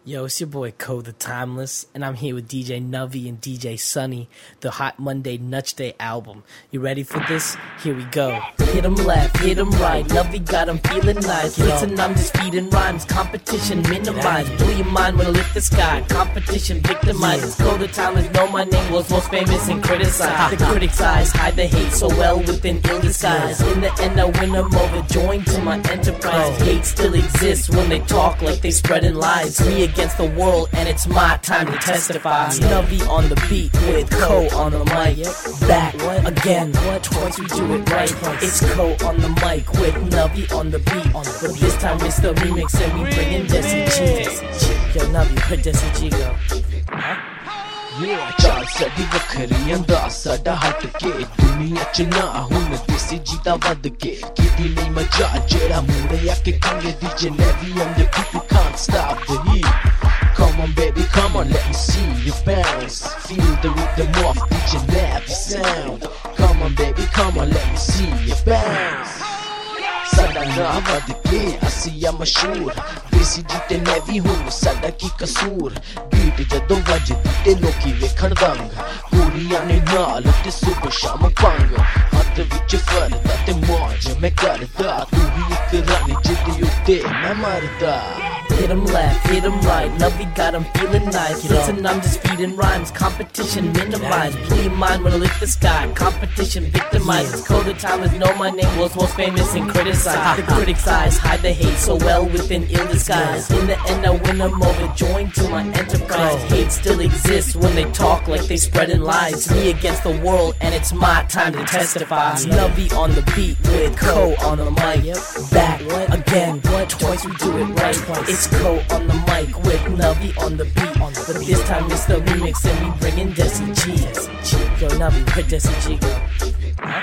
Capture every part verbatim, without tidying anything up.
Yo, it's your boy Ko the Timeless, and I'm here with D J Nuvi and D J Sunny, the Hot Monday Nutch Day album. You ready for this? Here we go. Hit 'em left, hit 'em right, Nuvi got 'em feeling nice. Listen, I'm just feeding rhymes, competition minimized. Blew your mind when I lift the sky, competition victimizes. Ko the Timeless, know my name was most famous and criticized. The critics' eyes hide the hate so well within ill disguise. In the end, I win 'em over, join to my enterprise. Hate still exists when they talk like they spreading lies. Me against the world, and it's my time to testify. Nuvi on the beat with Ko on the mic. Back again, twice we do it right. It's Ko on the mic with Nuvi on the beat. But this time it's the remix, and we bring in Desi G. Yo, Nuvi, where Desi G go? Huh? चाल साडी वखरी अंदाज साडा हट के दुनिया च ना हुन देसी जी दा वध के कीती नहीं मजा जेड़ा मूड़े आके कंगे दी जनेवी and the people can't stop the heat. Come on baby, come on, let me see you bounce. Feel the rhythm of D J Navi sound. Come on baby, come on, let me see you bounce. साडा ना वध के असिया मशहूर देसी जी ते navy हुन साडा की कसूर बीट जदों वजदी ते लोकी वेखण दंग कुड़ियां ने नाल ते सुबह शाम पंग हत्थ विच फरदा ते मौज मैं करदा तू भी इक रानी जिद्दी उत्ते मैं मरदा. Hit 'em left, hit 'em right, Nuvi got 'em feeling nice. Listen, I'm just feeding rhymes, competition minimized. Blew your mind when I lift the sky, competition victimizes. Ko the Timeless, know my name was most famous and criticized. The critics' eyes hide the hate so well within ill disguise. In the end, I win 'em over, join to my enterprise. Hate still exists when they talk like they spreading lies. Me against the world, and it's my time to testify. Nuvi on the beat with Ko on the mic. Back again, twice we do it right. It's Ko on the mic with Nuvi on the beat. But this time it's the remix, and we bring in Desi G. Yo, Nuvi, where Desi G go? Huh?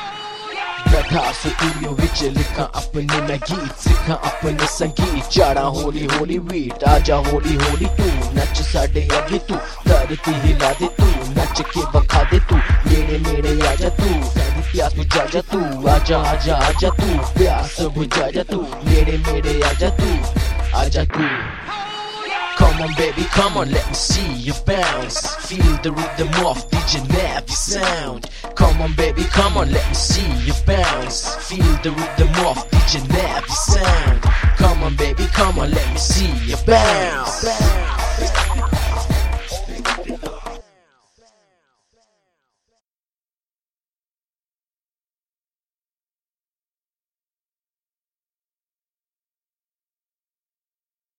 बैठा studio विच लिखा अपने मैं गीत सिखा अपने संगीत चाड़ा Holi Holi beat आजा होली होली तू नच साडे अगे तू धरती हिला दे तू नच के बखा दे तू मेरे मेरे आजा तू सारी प्यास बुझा जा तू आजा आजा आजा तू प्यास बुझा जा तू मेरे मेरे आजा तू आजा तू. Come on baby, come on, let me see you bounce. Feel the rhythm of D J Navi sound. Come on baby, come on, let me see you bounce. Feel the rhythm of D J Navi sound. Come on baby, come on, let me see you bounce.